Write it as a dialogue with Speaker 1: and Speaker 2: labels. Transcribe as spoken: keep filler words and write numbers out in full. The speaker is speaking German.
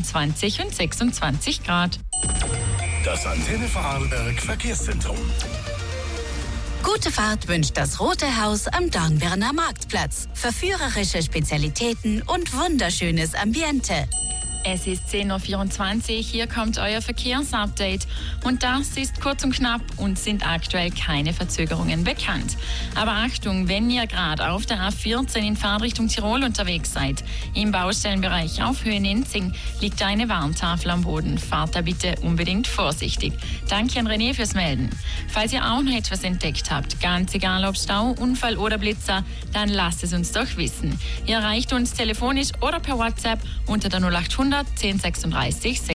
Speaker 1: fünfundzwanzig und sechsundzwanzig Grad.
Speaker 2: Das Antenne Vorarlberg Verkehrszentrum.
Speaker 3: Gute Fahrt wünscht das Rote Haus am Dornbirner Marktplatz. Verführerische Spezialitäten und wunderschönes Ambiente.
Speaker 1: Es ist zehn Uhr vierundzwanzig, hier kommt euer Verkehrsupdate. Und das ist kurz und knapp und sind aktuell keine Verzögerungen bekannt. Aber Achtung, wenn ihr gerade auf der A vierzehn in Fahrtrichtung Tirol unterwegs seid, im Baustellenbereich auf Höhe Nenzing liegt eine Warntafel am Boden. Fahrt da bitte unbedingt vorsichtig. Danke an René fürs Melden. Falls ihr auch noch etwas entdeckt habt, ganz egal ob Stau, Unfall oder Blitzer, dann lasst es uns doch wissen. Ihr erreicht uns telefonisch oder per WhatsApp unter der null acht hundert zehn sechsunddreißig